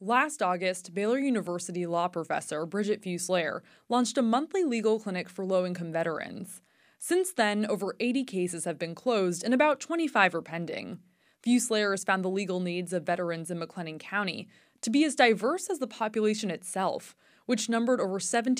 Last August, Baylor University law professor Bridget Fuselier launched a monthly legal clinic for low-income veterans. Since then, over 80 cases have been closed and about 25 are pending. Fuselier has found the legal needs of veterans in McLennan County to be as diverse as the population itself, which numbered over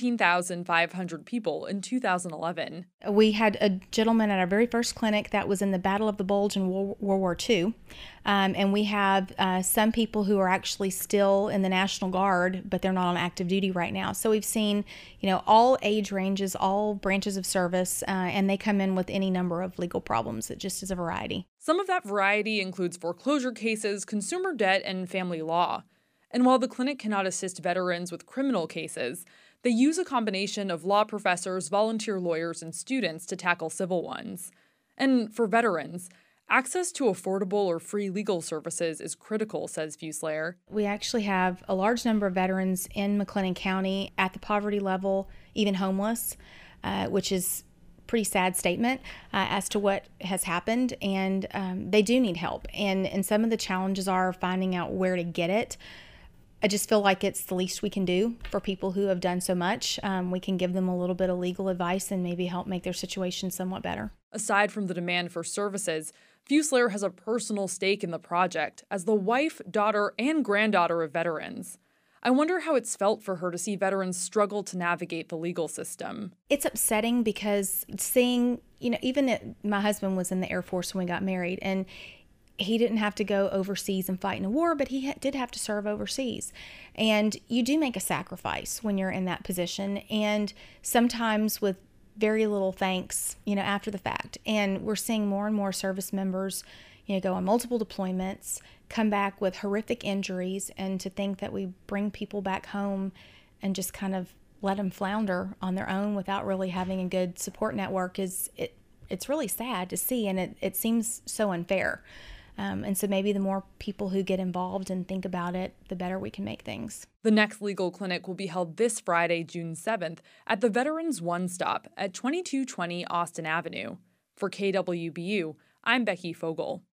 17,500 people in 2011. We had a gentleman at our very first clinic that was in the Battle of the Bulge in World War II. And we have some people who are actually still in the National Guard, but they're not on active duty right now. So we've seen, all age ranges, all branches of service, and they come in with any number of legal problems. It just is a variety. Some of that variety includes foreclosure cases, consumer debt, and family law. And while the clinic cannot assist veterans with criminal cases, they use a combination of law professors, volunteer lawyers, and students to tackle civil ones. And for veterans, access to affordable or free legal services is critical, says Fuselier. We actually have a large number of veterans in McLennan County at the poverty level, even homeless, which is a pretty sad statement as to what has happened. And they do need help. And some of the challenges are finding out where to get it. I just feel like it's the least we can do for people who have done so much. We can give them a little bit of legal advice and maybe help make their situation somewhat better. Aside from the demand for services, Fuselier has a personal stake in the project as the wife, daughter, and granddaughter of veterans. I wonder how it's felt for her to see veterans struggle to navigate the legal system. It's upsetting because seeing, my husband was in the Air Force when we got married, and he didn't have to go overseas and fight in a war, but he did have to serve overseas. And you do make a sacrifice when you're in that position, and sometimes with very little thanks, after the fact. And we're seeing more and more service members, go on multiple deployments, come back with horrific injuries, and to think that we bring people back home and just kind of let them flounder on their own without really having a good support network it's really sad to see, and it seems so unfair. And so maybe the more people who get involved and think about it, the better we can make things. The next legal clinic will be held this Friday, June 7th, at the Veterans One Stop at 2220 Austin Avenue. For KWBU, I'm Becky Fogel.